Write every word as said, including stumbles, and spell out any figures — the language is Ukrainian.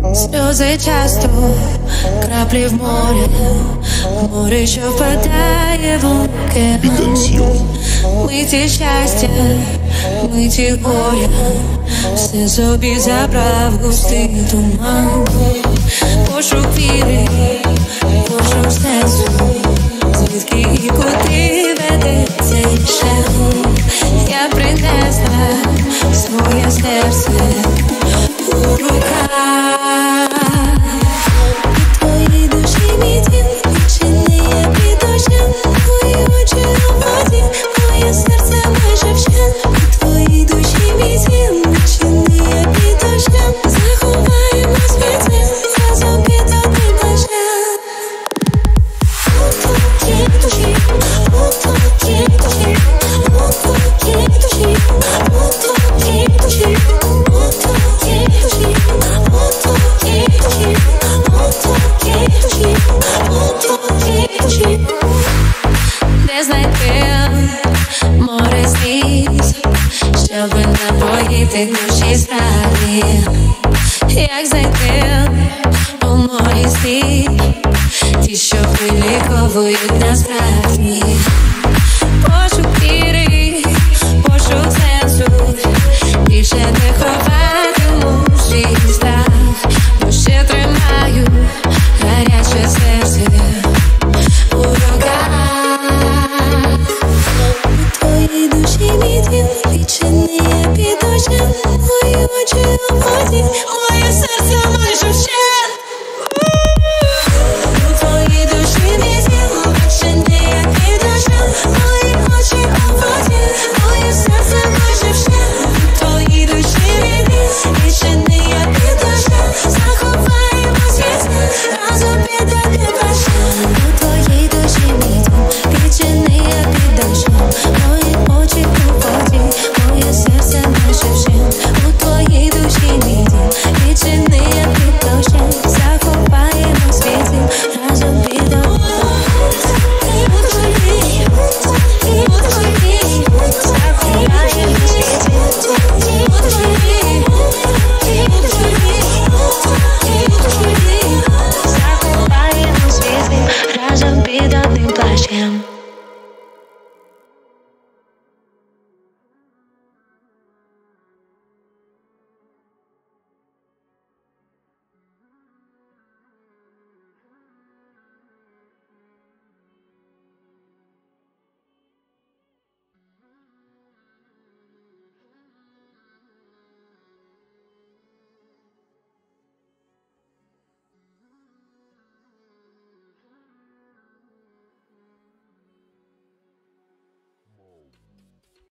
Сльози часто, краплі в морі, море, що впадає в океан. Миті щастя, миті горя, все собі забрав густий туман. Пошук віри, пошук сенсу, звідки і куди веде цей шлях. Я принесла своє серце у руках. Твої душі мій дім, відчинення під дощем, твої очі у воді, моє серце майже вщент. Твої душі мій дім, відчинення під дощем, заховаємось від змін, я собі туди плачем. У твоїй душі, у твоїй душі, у твоїй душі, у твоїй душі, у твоїй душі, у твоїй душі, у твоїй душі, у твоїй душі. Де знайти море сліз, щоб напоїти душі справді? Як знайти у морі слів, ті, що виліковують насправді?